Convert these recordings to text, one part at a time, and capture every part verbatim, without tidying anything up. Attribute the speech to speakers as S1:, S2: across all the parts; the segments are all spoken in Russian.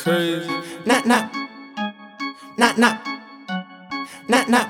S1: crazy.
S2: На, на, на, на, на, на,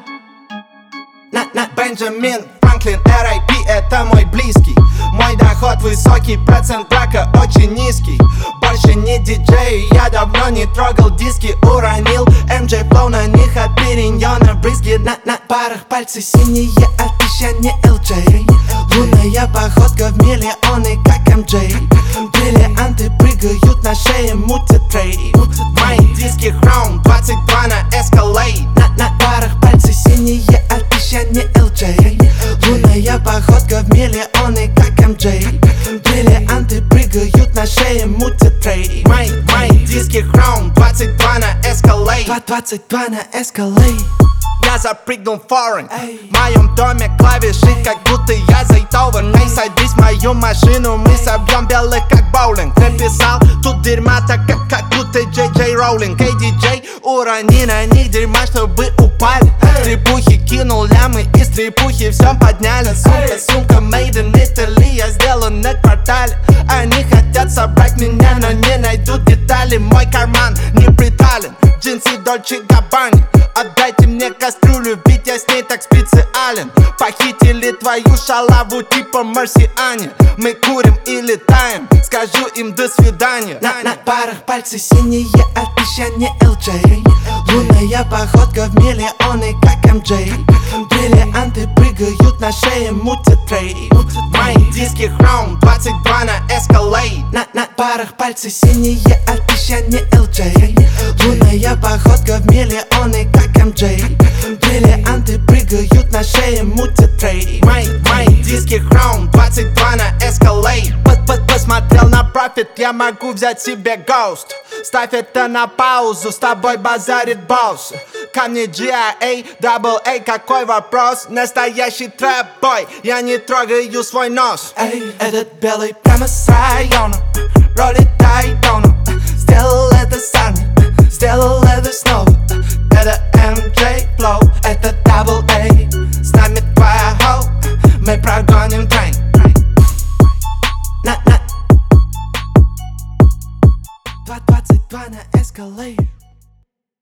S2: на, на.
S3: Бенджамин Франклин, эр ай пи, это мой близкий. Мой доход высокий, процент брака очень низкий. Больше не диджей, я давно не трогал диски. Уронил эм джей Flow, на них от периньона брызги.
S2: На, на парах пальцы синие, а ты ща не эл джей. Лунная походка в миллионы, как эм джей. Бриллианты прыгают на шее, мутят трей.
S3: Мои диски Chrome двадцать два на Escalade.
S2: На, на парах пальцы синие, а ты ща не эл джей. Лунная походка в миллионы, как эм джей. Бриллианты прыгают на шее, мутят трей.
S3: Мои, мои диски Chrome двадцать два на Escalade.
S2: двадцать два на Escalade.
S3: Я запрыгнул в форен.
S2: Эй.
S3: В моем доме клавиши, как будто я зайтован. Эй, садись в мою машину, мы собьем белых, как боулинг. Написал тут дерьма, так как, как будто Джей Джей Роулинг. Эй, диджей, урони на них дерьма, чтобы упали. Стрипухи кинул лямы, и стрипухи все подняли. Сумка, сумка, made in Italy, я сделан на квартале. Они хотят собрать меня, но не найдут детали. Мой карман не притален, джинсы Дольче Габбани. Отдайте мне кастрюлю, ведь я с ней так специален. Похитили твою шалаву типа марсиане. Мы курим и летаем, скажу им до свидания.
S2: На, на парах пальцы синие, а ты ща не эл джей. Лунная походка в миллионы, как эм джей. Бриллианты прыгают на шее, мутят трей.
S3: Мои диски Chrome двадцать два на Escalade.
S2: На, на парах пальцы синие, а ты ща не эл джей. Лунная походка в миллионы, как эм джей. Бриллианты прыгают на шее, мутят трей.
S3: Мои, мои диски Chrome двадцать два на Escalade. Под, под, посмотрел на профит, я могу взять себе Ghost. Ставь это на паузу, с тобой базарит босс. Ко мне джи ай эй, дабл эй, какой вопрос? Настоящий трэп-бой, я не трогаю свой нос.
S2: Эй, этот белый прямо с района.